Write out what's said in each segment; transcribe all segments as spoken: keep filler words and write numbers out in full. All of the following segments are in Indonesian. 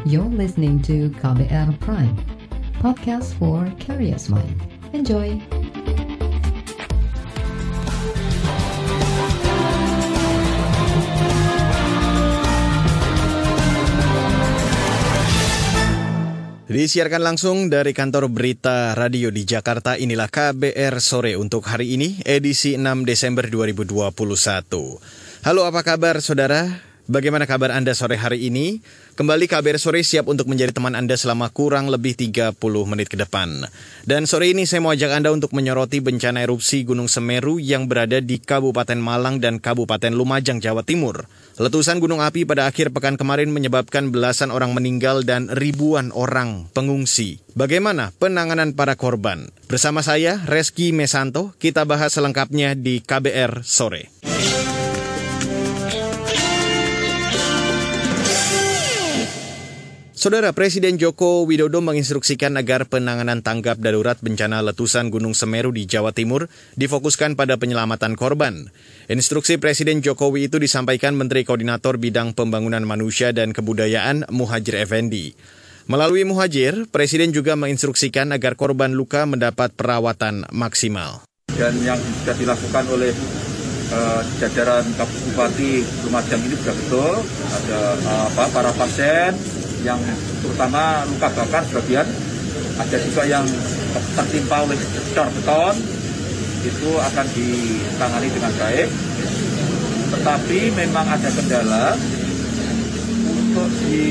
You're listening to K B R Prime, podcast for curious mind. Enjoy! Disiarkan langsung dari kantor berita radio di Jakarta, inilah K B R Sore untuk hari ini, edisi enam Desember dua ribu dua puluh satu. Halo, apa kabar saudara? Bagaimana kabar Anda sore hari ini? Kembali K B R Sore siap untuk menjadi teman Anda selama kurang lebih tiga puluh menit ke depan. Dan sore ini saya mau ajak Anda untuk menyoroti bencana erupsi Gunung Semeru yang berada di Kabupaten Malang dan Kabupaten Lumajang, Jawa Timur. Letusan gunung api pada akhir pekan kemarin menyebabkan belasan orang meninggal dan ribuan orang pengungsi. Bagaimana penanganan para korban? Bersama saya, Reski Mesanto, kita bahas selengkapnya di K B R Sore. Saudara, Presiden Joko Widodo menginstruksikan agar penanganan tanggap darurat bencana letusan Gunung Semeru di Jawa Timur difokuskan pada penyelamatan korban. Instruksi Presiden Jokowi itu disampaikan Menteri Koordinator Bidang Pembangunan Manusia dan Kebudayaan Muhadjir Effendi. Melalui Muhadjir, Presiden juga menginstruksikan agar korban luka mendapat perawatan maksimal. Dan yang sudah dilakukan oleh uh, jajaran Bupati Lumajang ini sudah betul, ada uh, apa, para pasien yang terutama luka bakar sebagian, ada juga yang tertimpa oleh cor beton, itu akan ditangani dengan baik. Tetapi memang ada kendala untuk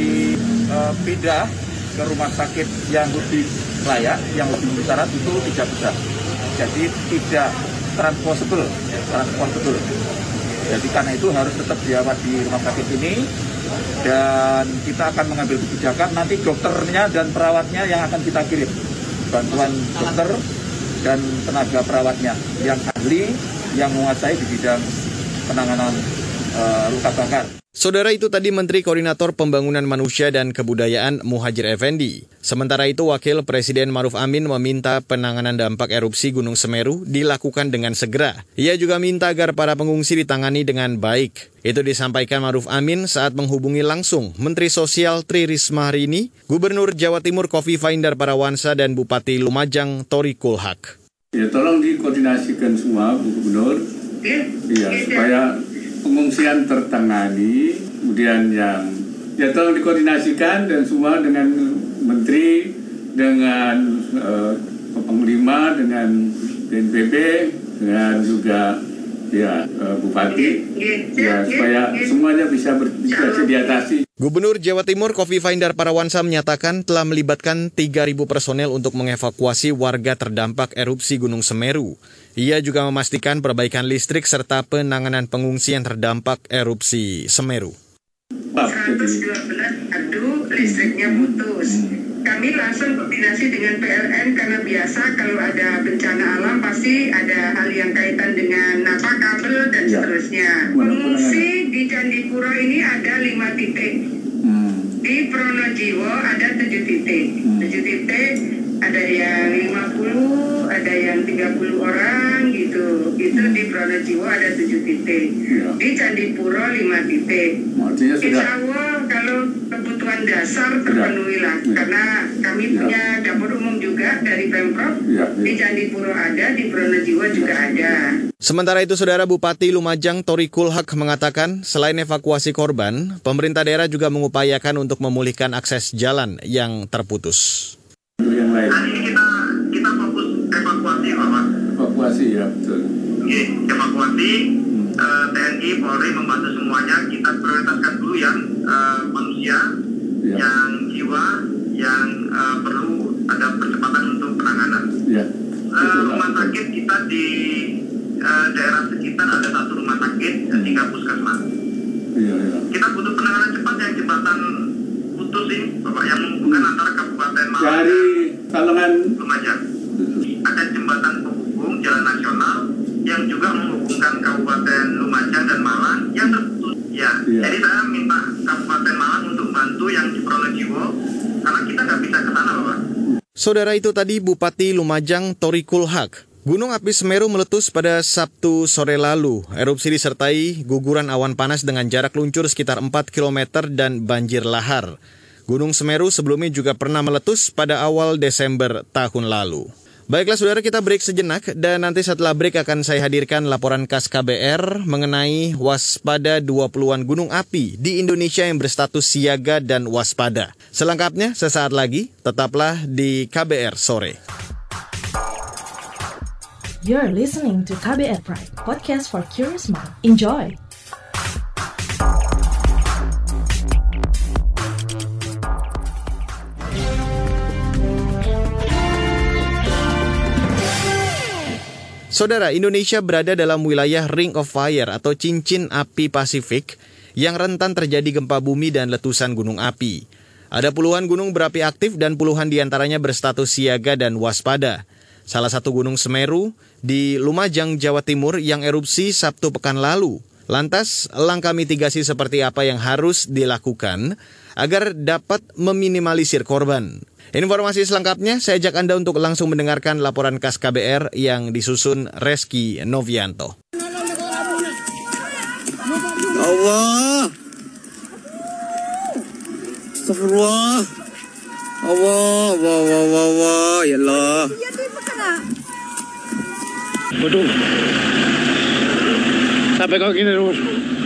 dipindah ke rumah sakit yang lebih layak, yang lebih besar itu tidak bisa. Jadi tidak transposable, transposable. Jadi karena itu harus tetap dirawat di rumah sakit ini. Dan kita akan mengambil kebijakan, nanti dokternya dan perawatnya yang akan kita kirim. Bantuan dokter dan tenaga perawatnya yang ahli, yang menguasai di bidang penanganan uh, luka bakar. Saudara, itu tadi Menteri Koordinator Pembangunan Manusia dan Kebudayaan Muhadjir Effendi. Sementara itu, Wakil Presiden Maruf Amin meminta penanganan dampak erupsi Gunung Semeru dilakukan dengan segera. Ia juga minta agar para pengungsi ditangani dengan baik. Itu disampaikan Maruf Amin saat menghubungi langsung Menteri Sosial Tri Risma hari ini, Gubernur Jawa Timur Khofifah Indar Parawansa dan Bupati Lumajang Tori Kulhak. Ya, tolong dikoordinasikan semua, Bu Gubernur. Iya, supaya pengungsian tertangani, kemudian yang ya tolong dikoordinasikan dan semua dengan menteri, dengan uh, panglima, dengan B N P B, dengan juga ya uh, bupati, ya supaya semuanya bisa ber, bisa diatasi. Gubernur Jawa Timur Khofifah Indar Parawansa menyatakan telah melibatkan tiga ribu personel untuk mengevakuasi warga terdampak erupsi Gunung Semeru. Ia juga memastikan perbaikan listrik serta penanganan pengungsi yang terdampak erupsi Semeru. seratus dua belas adu listriknya putus. Kami langsung koordinasi dengan P L N karena biasa kalau ada bencana alam pasti ada hal yang kaitan dengan apa kabel dan ya. Seterusnya. Pengungsi di Candipuro ini ada lima titik. Hmm. Di Pronojiwo ada tujuh titik. Hmm. tujuh titik, ada yang lima puluh, ada yang tiga puluh orang gitu. Itu di Pronojiwo ada tujuh titik. Ya. Di Candipuro lima titik. Maksudnya sudah... Insya Allah kalau kebutuhan dasar terpenuhi lah. Ya. Karena kami ya. punya dapur umum juga dari Pemprov. Ya. Ya. Di Candipuro ada, di Pronojiwo juga ada. Sementara itu, Saudara, Bupati Lumajang Tori Kulhak mengatakan selain evakuasi korban, pemerintah daerah juga mengupayakan untuk memulihkan akses jalan yang terputus. Yang lain. Hari ini kita kita fokus evakuasi, Bapak. Evakuasi ya, betul. Oke, evakuasi. Hmm. uh, T N I, Polri membantu semuanya. Kita prioritaskan dulu yang uh, manusia, ya. yang jiwa, yang uh, perlu ada percepatan untuk penanganan. Ya. Uh, rumah sakit kita di uh, daerah sekitar ada satu rumah sakit, hmm. tiga puskesmas. Ya, ya. Kita butuh penanganan cepat yang jembatan putus ini, Bapak, yang menghubungkan hmm. antara Kabupaten Malang dari Salengan Lumajang. Ada jembatan penghubung jalan nasional yang juga menghubungkan Kabupaten Lumajang dan Malang yang terputus. Ya, ya. Jadi saya minta Kabupaten Malang untuk bantu yang di Pronojiwo karena kita nggak bisa ke sana, Bapak. Saudara, itu tadi Bupati Lumajang Tori Kulhak. Gunung api Semeru meletus pada Sabtu sore lalu. Erupsi disertai guguran awan panas dengan jarak luncur sekitar empat kilometer dan banjir lahar. Gunung Semeru sebelumnya juga pernah meletus pada awal Desember tahun lalu. Baiklah saudara, kita break sejenak dan nanti setelah break akan saya hadirkan laporan khas K B R mengenai waspada dua puluhan gunung api di Indonesia yang berstatus siaga dan waspada. Selengkapnya sesaat lagi, tetaplah di K B R Sore. You're listening to K B R Pride, podcast for curious mind. Enjoy! Saudara, Indonesia berada dalam wilayah Ring of Fire atau cincin api Pasifik yang rentan terjadi gempa bumi dan letusan gunung api. Ada puluhan gunung berapi aktif dan puluhan diantaranya berstatus siaga dan waspada. Salah satu Gunung Semeru di Lumajang, Jawa Timur yang erupsi Sabtu pekan lalu. Lantas, langkah mitigasi seperti apa yang harus dilakukan agar dapat meminimalisir korban? Informasi selengkapnya saya ajak Anda untuk langsung mendengarkan laporan khas K B R yang disusun Reski Novianto. Allah, Astagfirullah, Allah, Allah, Allah, Allah, ya Allah. Waduh, sampai kau gini terus,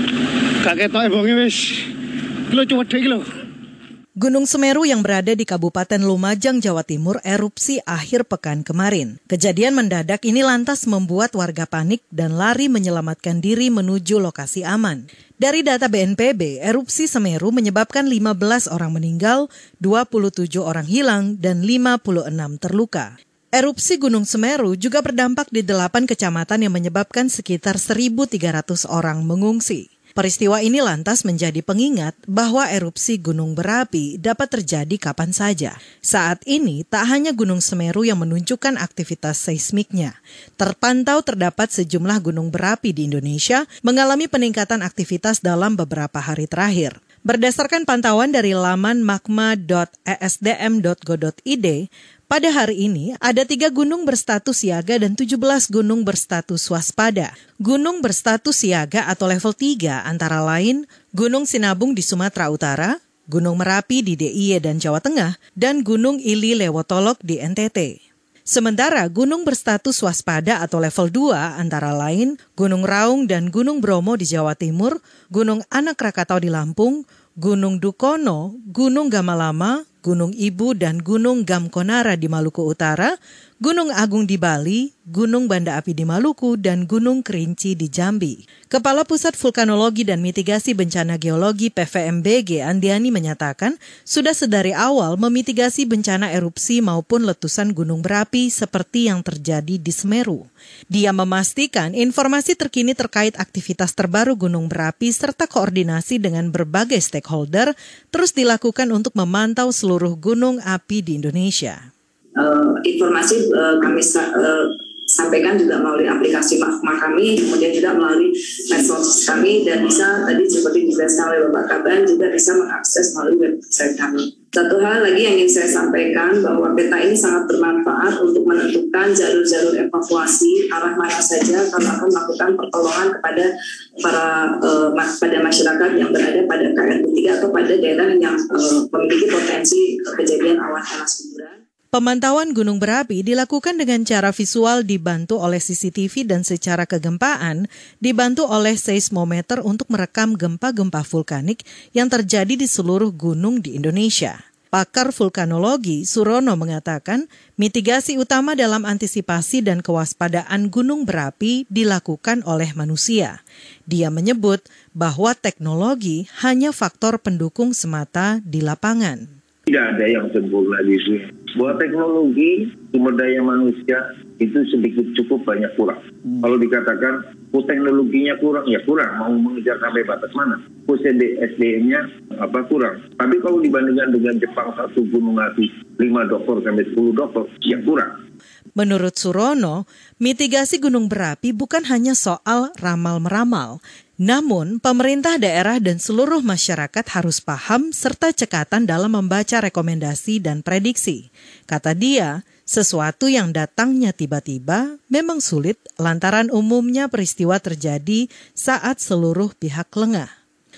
kakek tahu ebongnya wis, kilo cuma dua kilo. Gunung Semeru yang berada di Kabupaten Lumajang, Jawa Timur erupsi akhir pekan kemarin. Kejadian mendadak ini lantas membuat warga panik dan lari menyelamatkan diri menuju lokasi aman. Dari data B N P B, erupsi Semeru menyebabkan lima belas orang meninggal, dua puluh tujuh orang hilang, dan lima puluh enam terluka. Erupsi Gunung Semeru juga berdampak di delapan kecamatan yang menyebabkan sekitar seribu tiga ratus orang mengungsi. Peristiwa ini lantas menjadi pengingat bahwa erupsi gunung berapi dapat terjadi kapan saja. Saat ini tak hanya Gunung Semeru yang menunjukkan aktivitas seismiknya. Terpantau terdapat sejumlah gunung berapi di Indonesia mengalami peningkatan aktivitas dalam beberapa hari terakhir. Berdasarkan pantauan dari laman magma dot e s d m dot go dot i d, pada hari ini ada tiga gunung berstatus siaga dan tujuh belas gunung berstatus waspada. Gunung berstatus siaga atau level tiga antara lain Gunung Sinabung di Sumatera Utara, Gunung Merapi di D I Y dan Jawa Tengah, dan Gunung Ili Lewotolok di N T T. Sementara gunung berstatus waspada atau level dua antara lain Gunung Raung dan Gunung Bromo di Jawa Timur, Gunung Anak Krakatau di Lampung, Gunung Dukono, Gunung Gamalama, Gunung Ibu dan Gunung Gamkonara di Maluku Utara, Gunung Agung di Bali, Gunung Banda Api di Maluku, dan Gunung Kerinci di Jambi. Kepala Pusat Vulkanologi dan Mitigasi Bencana Geologi P V M B G Andiani menyatakan sudah sedari awal memitigasi bencana erupsi maupun letusan gunung berapi seperti yang terjadi di Semeru. Dia memastikan informasi terkini terkait aktivitas terbaru gunung berapi serta koordinasi dengan berbagai stakeholder terus dilakukan untuk memantau seluruh gunung api di Indonesia. Uh, informasi uh, kami uh, sampaikan juga melalui aplikasi Magma kami, kemudian juga melalui medsos kami, dan bisa tadi seperti dijelaskan oleh Bapak Kaban juga bisa mengakses melalui website kami. Satu hal lagi yang ingin saya sampaikan bahwa peta ini sangat bermanfaat untuk menentukan jalur-jalur evakuasi arah mana saja kalau akan melakukan pertolongan kepada para uh, pada masyarakat yang berada pada K R tiga atau pada daerah yang uh, memiliki potensi kejadian awan panas guguran. Pemantauan gunung berapi dilakukan dengan cara visual dibantu oleh C C T V dan secara kegempaan dibantu oleh seismometer untuk merekam gempa-gempa vulkanik yang terjadi di seluruh gunung di Indonesia. Pakar vulkanologi Surono mengatakan mitigasi utama dalam antisipasi dan kewaspadaan gunung berapi dilakukan oleh manusia. Dia menyebut bahwa teknologi hanya faktor pendukung semata di lapangan. Tidak ada yang sempurna di sini. Bahwa teknologi, sumber daya manusia itu sedikit cukup banyak kurang. Hmm. Kalau dikatakan, oh teknologinya kurang, ya kurang. Mau mengejar sampai batas mana? Oh S D M-nya apa kurang. Tapi kalau dibandingkan dengan Jepang satu gunung api, lima dokter sampai sepuluh dokter, ya kurang. Menurut Surono, mitigasi gunung berapi bukan hanya soal ramal-meramal. Namun, pemerintah daerah dan seluruh masyarakat harus paham serta cekatan dalam membaca rekomendasi dan prediksi. Kata dia, sesuatu yang datangnya tiba-tiba memang sulit lantaran umumnya peristiwa terjadi saat seluruh pihak lengah.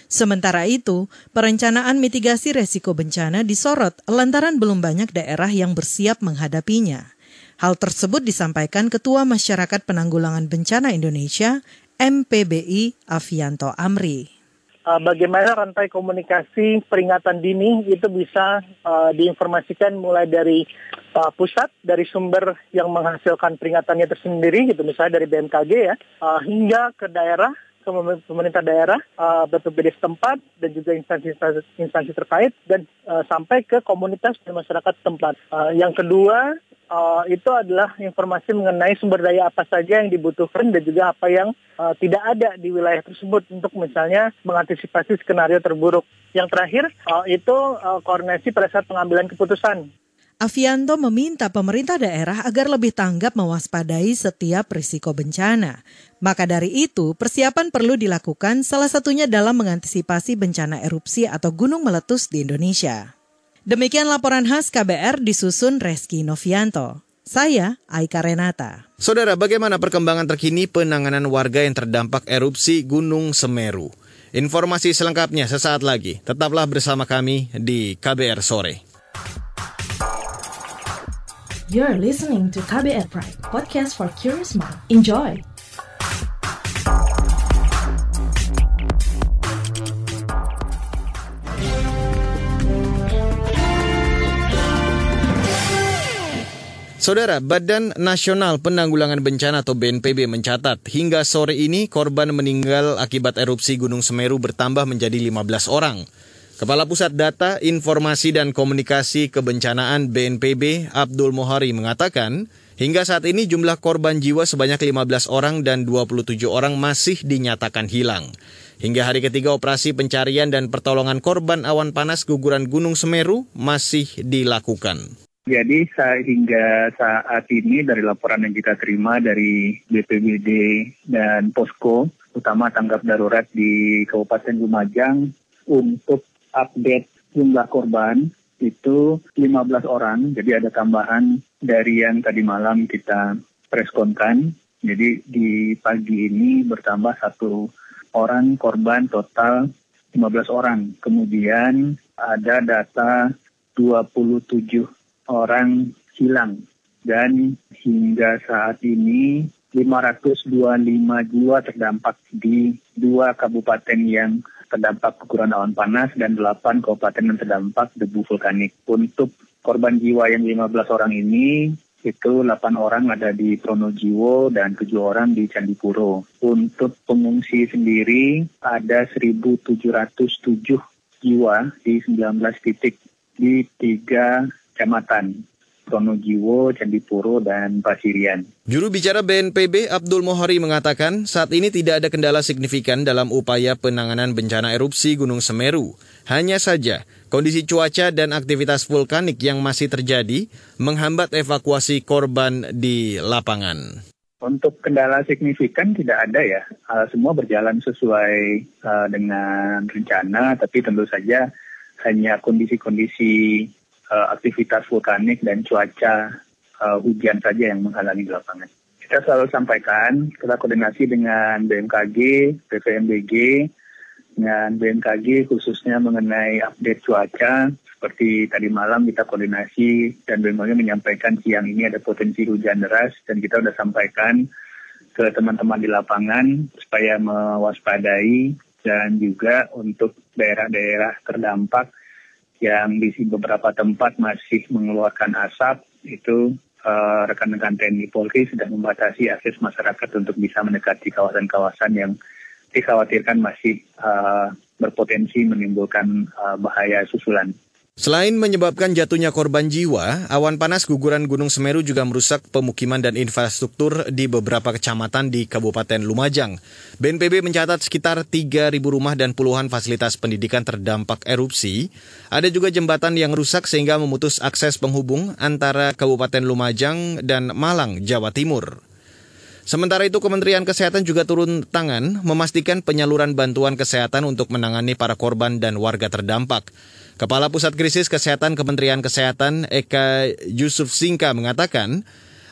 Sementara itu, perencanaan mitigasi resiko bencana disorot lantaran belum banyak daerah yang bersiap menghadapinya. Hal tersebut disampaikan Ketua Masyarakat Penanggulangan Bencana Indonesia, M P B I, Afianto Amri. Bagaimana rantai komunikasi peringatan dini itu bisa uh, diinformasikan mulai dari uh, pusat, dari sumber yang menghasilkan peringatannya tersendiri, gitu misalnya dari B M K G ya, uh, hingga ke daerah, ke pemerintah daerah, uh, B P B D setempat, dan juga instansi-instansi instansi terkait, dan uh, sampai ke komunitas dan masyarakat setempat. Uh, yang kedua, Uh, itu adalah informasi mengenai sumber daya apa saja yang dibutuhkan dan juga apa yang uh, tidak ada di wilayah tersebut untuk misalnya mengantisipasi skenario terburuk. Yang terakhir, uh, itu uh, koordinasi pada saat pengambilan keputusan. Afianto meminta pemerintah daerah agar lebih tanggap mewaspadai setiap risiko bencana. Maka dari itu, persiapan perlu dilakukan salah satunya dalam mengantisipasi bencana erupsi atau gunung meletus di Indonesia. Demikian laporan khas K B R disusun Reski Novianto. Saya Aika Renata. Saudara, bagaimana perkembangan terkini penanganan warga yang terdampak erupsi Gunung Semeru? Informasi selengkapnya sesaat lagi. Tetaplah bersama kami di K B R Sore. You're listening to K B R Pride, podcast for curious mind. Enjoy! Saudara, Badan Nasional Penanggulangan Bencana atau B N P B mencatat hingga sore ini korban meninggal akibat erupsi Gunung Semeru bertambah menjadi lima belas orang. Kepala Pusat Data, Informasi dan Komunikasi Kebencanaan B N P B, Abdul Mohari mengatakan, hingga saat ini jumlah korban jiwa sebanyak lima belas orang dan dua puluh tujuh orang masih dinyatakan hilang. Hingga hari ketiga operasi pencarian dan pertolongan korban awan panas guguran Gunung Semeru masih dilakukan. Jadi hingga saat ini dari laporan yang kita terima dari B P B D dan Posko, utama tanggap darurat di Kabupaten Lumajang, untuk update jumlah korban itu lima belas orang. Jadi ada tambahan dari yang tadi malam kita preskonkan. Jadi di pagi ini bertambah satu orang korban, total lima belas orang. Kemudian ada data dua puluh tujuh orang hilang, dan hingga saat ini lima ratus dua puluh lima jiwa terdampak di dua kabupaten yang terdampak guguran awan panas dan delapan kabupaten yang terdampak debu vulkanik. Untuk korban jiwa yang lima belas orang ini, itu delapan orang ada di Pronojiwo dan tujuh orang di Candipuro. Untuk pengungsi sendiri ada seribu tujuh ratus tujuh jiwa di sembilan belas titik di tiga kecamatan, Pronojiwo, Candipuro, dan Pasirian. Juru bicara B N P B Abdul Mohari mengatakan saat ini tidak ada kendala signifikan dalam upaya penanganan bencana erupsi Gunung Semeru. Hanya saja kondisi cuaca dan aktivitas vulkanik yang masih terjadi menghambat evakuasi korban di lapangan. Untuk kendala signifikan tidak ada ya, uh, semua berjalan sesuai uh, dengan rencana, tapi tentu saja hanya kondisi-kondisi Uh, aktivitas vulkanik dan cuaca uh, hujan saja yang menghalangi di lapangan. Kita selalu sampaikan, kita koordinasi dengan B M K G, P V M B G, dengan B M K G khususnya mengenai update cuaca. Seperti tadi malam kita koordinasi dan B M K G menyampaikan siang ini ada potensi hujan deras, dan kita sudah sampaikan ke teman-teman di lapangan supaya mewaspadai, dan juga untuk daerah-daerah terdampak yang di beberapa tempat masih mengeluarkan asap, itu uh, rekan-rekan T N I Polri sudah membatasi akses masyarakat untuk bisa mendekati kawasan-kawasan yang dikhawatirkan masih uh, berpotensi menimbulkan uh, bahaya susulan. Selain menyebabkan jatuhnya korban jiwa, awan panas guguran Gunung Semeru juga merusak pemukiman dan infrastruktur di beberapa kecamatan di Kabupaten Lumajang. B N P B mencatat sekitar tiga ribu rumah dan puluhan fasilitas pendidikan terdampak erupsi. Ada juga jembatan yang rusak sehingga memutus akses penghubung antara Kabupaten Lumajang dan Malang, Jawa Timur. Sementara itu, Kementerian Kesehatan juga turun tangan memastikan penyaluran bantuan kesehatan untuk menangani para korban dan warga terdampak. Kepala Pusat Krisis Kesehatan Kementerian Kesehatan Eka Yusuf Singka mengatakan,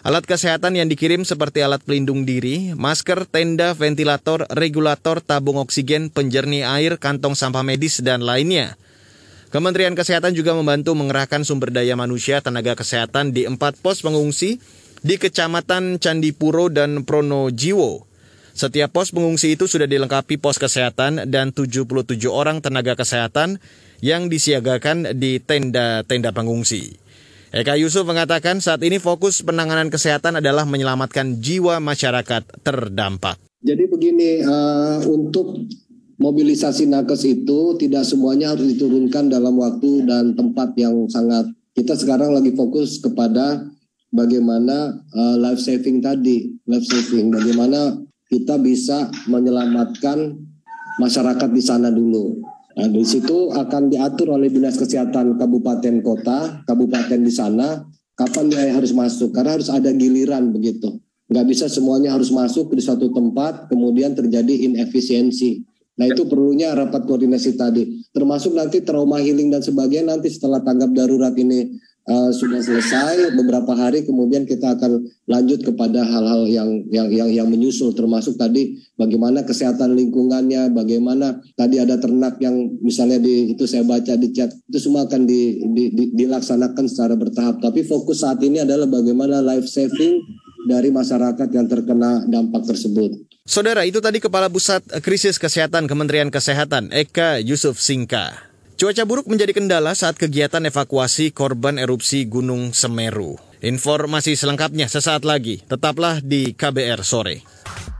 Alat kesehatan yang dikirim seperti alat pelindung diri, masker, tenda, ventilator, regulator, tabung oksigen, penjernih air, kantong sampah medis, dan lainnya. Kementerian Kesehatan juga membantu mengerahkan sumber daya manusia tenaga kesehatan di empat pos pengungsi di Kecamatan Candipuro dan Pronojiwo. Setiap pos pengungsi itu sudah dilengkapi pos kesehatan dan tujuh puluh tujuh orang tenaga kesehatan yang disiagakan di tenda-tenda pengungsi. Eka Yusuf mengatakan saat ini fokus penanganan kesehatan adalah menyelamatkan jiwa masyarakat terdampak. Jadi begini, uh, untuk mobilisasi nakes itu tidak semuanya harus diturunkan dalam waktu dan tempat yang sangat. Kita sekarang lagi fokus kepada bagaimana uh, life saving tadi, life saving, bagaimana kita bisa menyelamatkan masyarakat di sana dulu. Nah, di situ akan diatur oleh Dinas Kesehatan Kabupaten Kota, kabupaten di sana, kapan dia harus masuk. Karena harus ada giliran begitu. Nggak bisa semuanya harus masuk di suatu tempat, kemudian terjadi inefisiensi. Nah itu perlunya rapat koordinasi tadi. Termasuk nanti trauma healing dan sebagainya nanti setelah tanggap darurat ini uh, sudah selesai, beberapa hari kemudian kita akan lanjut kepada hal-hal yang, yang, yang, yang menyusul. Termasuk tadi bagaimana kesehatan lingkungannya, bagaimana tadi ada ternak yang misalnya di itu saya baca di chat, itu semua akan di, di, di, dilaksanakan secara bertahap. Tapi fokus saat ini adalah bagaimana life saving dari masyarakat yang terkena dampak tersebut. Saudara, itu tadi Kepala Pusat Krisis Kesehatan Kementerian Kesehatan, Eka Yusuf Singka. Cuaca buruk menjadi kendala saat kegiatan evakuasi korban erupsi Gunung Semeru. Informasi selengkapnya sesaat lagi. Tetaplah di K B R Sore.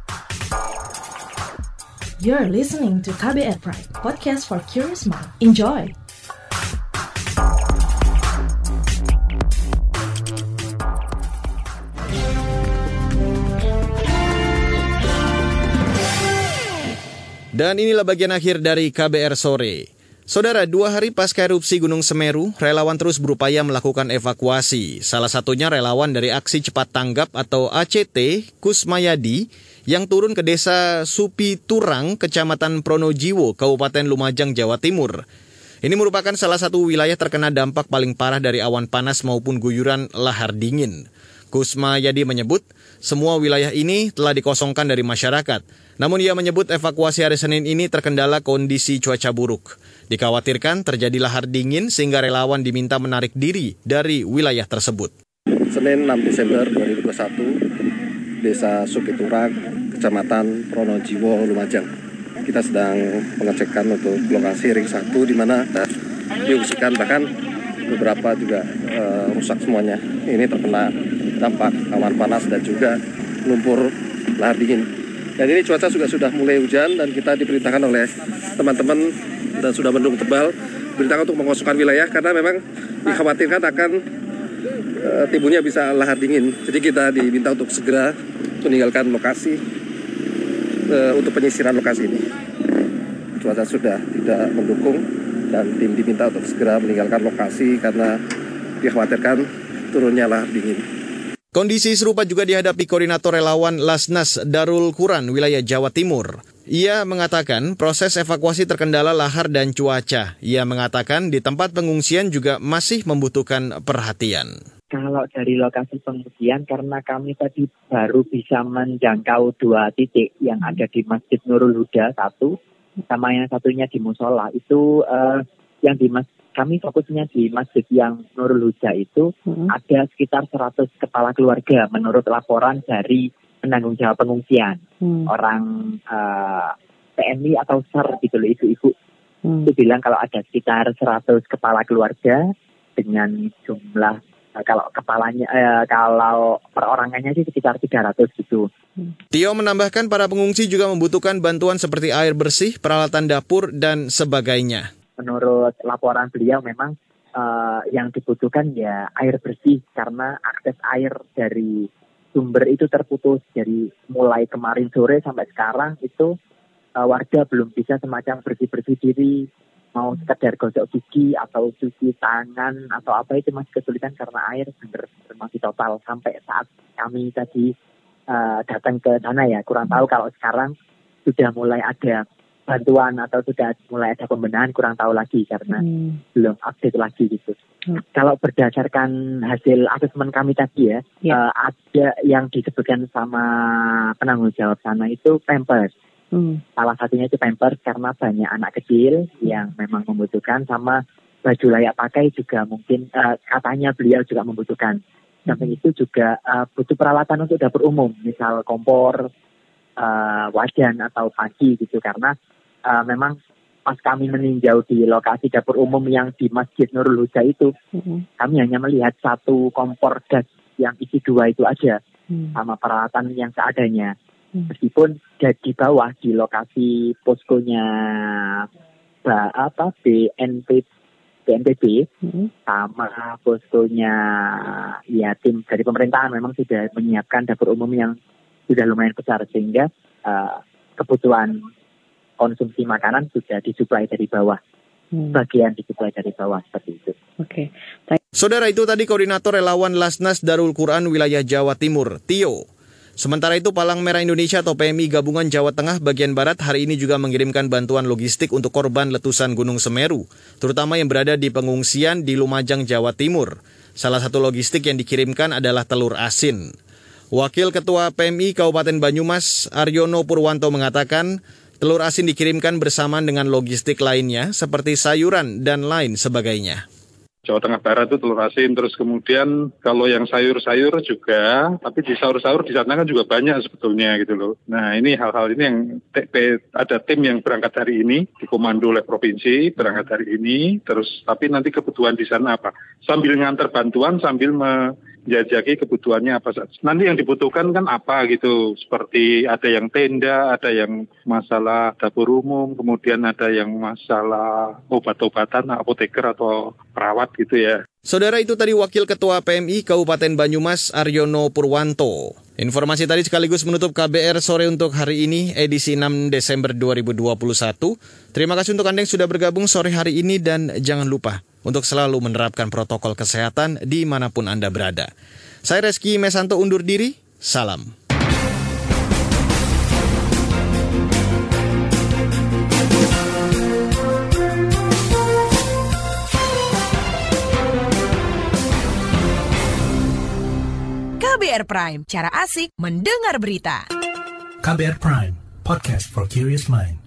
You're listening to K B R Pride, podcast for curious mind. Enjoy! Dan inilah bagian akhir dari K B R Sore. Saudara, dua hari pasca erupsi Gunung Semeru, relawan terus berupaya melakukan evakuasi. Salah satunya relawan dari Aksi Cepat Tanggap atau A C T, Kusmayadi, yang turun ke desa Supiturang, Kecamatan Pronojiwo, Kabupaten Lumajang, Jawa Timur. Ini merupakan salah satu wilayah terkena dampak paling parah dari awan panas maupun guyuran lahar dingin. Kusmayadi menyebut, semua wilayah ini telah dikosongkan dari masyarakat. Namun ia menyebut evakuasi hari Senin ini terkendala kondisi cuaca buruk. Dikhawatirkan terjadi lahar dingin sehingga relawan diminta menarik diri dari wilayah tersebut. Senin enam Desember dua ribu dua puluh satu, Desa Supiturang, Kecamatan Pronojiwo, Lumajang. Kita sedang pengecekan untuk lokasi ring satu di mana diungsikan, bahkan beberapa juga e, rusak semuanya. Ini terkena dampak awan panas dan juga lumpur lahar dingin. Dan ini cuaca juga sudah mulai hujan dan kita diperintahkan oleh teman-teman dan sudah mendung tebal diperintahkan untuk mengosongkan wilayah karena memang dikhawatirkan akan e, timbulnya bisa lahar dingin. Jadi kita diminta untuk segera meninggalkan lokasi e, untuk penyisiran lokasi ini. Cuaca sudah tidak mendukung dan tim diminta untuk segera meninggalkan lokasi karena dikhawatirkan turunnya lahar dingin. Kondisi serupa juga dihadapi koordinator relawan Lasnas Darul Quran wilayah Jawa Timur. Ia mengatakan proses evakuasi terkendala lahar dan cuaca. Ia mengatakan di tempat pengungsian juga masih membutuhkan perhatian. Kalau dari lokasi pengungsian, karena kami tadi baru bisa menjangkau dua titik yang ada di Masjid Nurul Huda satu, sama yang satunya di Musola. Itu uh, yang di Mas kami fokusnya di masjid yang Nurul Huda itu hmm. ada sekitar seratus kepala keluarga menurut laporan dari penanggung jawab pengungsian. Hmm. Orang uh, P M I atau S A R gitu loh, ibu-ibu. Hmm. Itu bilang kalau ada sekitar seratus kepala keluarga dengan jumlah uh, kalau kepalanya uh, kalau perorangannya sih sekitar tiga ratus gitu. Hmm. Tio menambahkan para pengungsi juga membutuhkan bantuan seperti air bersih, peralatan dapur dan sebagainya. Menurut laporan beliau memang uh, yang dibutuhkan ya air bersih karena akses air dari sumber itu terputus. Jadi mulai kemarin sore sampai sekarang itu uh, warga belum bisa semacam bersih-bersih diri, mau sekedar gosok gigi atau cuci tangan atau apa itu masih kesulitan karena air benar-benar masih total. Sampai saat kami tadi uh, datang ke sana ya kurang tahu kalau sekarang sudah mulai ada bantuan atau sudah mulai ada pembenahan, kurang tahu lagi karena hmm. belum update lagi gitu. Kalau berdasarkan hasil asesmen kami tadi ya, ya. Uh, ada yang disebutkan sama penanggung jawab sana itu Pampers. Hmm. Salah satunya itu Pampers karena banyak anak kecil yang memang membutuhkan, sama baju layak pakai juga mungkin uh, katanya beliau juga membutuhkan. Samping hmm. itu juga uh, butuh peralatan untuk dapur umum, misal kompor, uh, wajan atau panci gitu, karena uh, memang pas kami meninjau di lokasi dapur umum yang di Masjid Nurul Huda itu, mm-hmm. kami hanya melihat satu kompor gas yang isi dua itu aja, mm. sama peralatan yang seadanya. Mm. Meskipun di bawah di lokasi poskonya apa B N P B N P B mm. sama poskonya ya tim dari pemerintahan memang sudah menyiapkan dapur umum yang sudah lumayan besar, sehingga uh, kebutuhan konsumsi makanan sudah disuplai dari bawah, hmm. bagian disuplai dari bawah seperti itu. Oke. Okay. Saudara, itu tadi Koordinator Relawan Lasnas Darul Quran Wilayah Jawa Timur, Tio. Sementara itu Palang Merah Indonesia atau P M I Gabungan Jawa Tengah bagian Barat hari ini juga mengirimkan bantuan logistik untuk korban letusan Gunung Semeru, terutama yang berada di pengungsian di Lumajang, Jawa Timur. Salah satu logistik yang dikirimkan adalah telur asin. Wakil Ketua P M I Kabupaten Banyumas, Aryono Purwanto, mengatakan telur asin dikirimkan bersamaan dengan logistik lainnya seperti sayuran dan lain sebagainya. Jawa Tengah Barat itu telur asin, terus kemudian kalau yang sayur-sayur juga, tapi di sayur-sayur di sana kan juga banyak sebetulnya gitu loh. Nah ini hal-hal ini yang T P, ada tim yang berangkat hari ini, dikomando oleh provinsi, berangkat hari ini, terus tapi nanti kebutuhan di sana apa? Sambil ngantar bantuan, sambil me jajaki kebutuhannya apa saja. Nanti yang dibutuhkan kan apa gitu, seperti ada yang tenda, ada yang masalah dapur umum, kemudian ada yang masalah obat-obatan, apoteker atau perawat gitu ya. Saudara, itu tadi Wakil Ketua P M I Kabupaten Banyumas, Aryono Purwanto. Informasi tadi sekaligus menutup K B R Sore untuk hari ini, edisi enam Desember dua ribu dua puluh satu. Terima kasih untuk Anda yang sudah bergabung sore hari ini, dan jangan lupa untuk selalu menerapkan protokol kesehatan dimanapun Anda berada. Saya Reski Mesanto undur diri, salam. K B R Prime, cara asik mendengar berita. K B R Prime, podcast for curious mind.